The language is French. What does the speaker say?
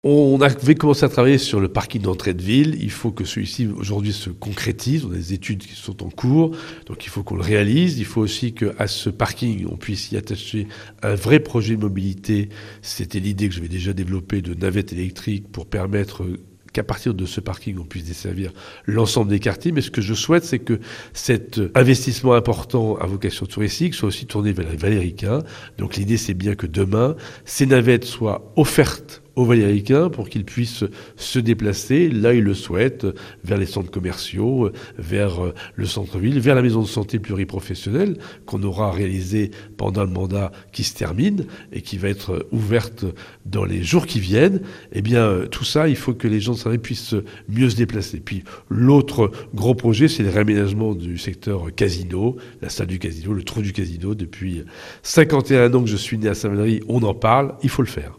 On avait commencé à travailler sur le parking d'entrée de ville. Il faut que celui-ci, aujourd'hui, se concrétise. On a des études qui sont en cours, donc il faut qu'on le réalise. Il faut aussi qu'à ce parking, on puisse y attacher un vrai projet de mobilité. C'était l'idée que j'avais déjà développée de navettes électriques pour permettre qu'à partir de ce parking, on puisse desservir l'ensemble des quartiers. Mais ce que je souhaite, c'est que cet investissement important à vocation touristique soit aussi tourné vers les Valéricains. Donc l'idée, c'est bien que demain, ces navettes soient offertes aux Valéricains pour qu'ils puissent se déplacer là où ils le souhaitent, vers les centres commerciaux, vers le centre-ville, vers la maison de santé pluriprofessionnelle qu'on aura réalisée pendant le mandat qui se termine et qui va être ouverte dans les jours qui viennent. Eh bien, tout ça, il faut que les gens de Saint-Rémy puissent mieux se déplacer. Puis l'autre gros projet, c'est le réaménagement du secteur casino, la salle du casino, le trou du casino. Depuis 51 ans que je suis né à Saint-Valery, on en parle, il faut le faire.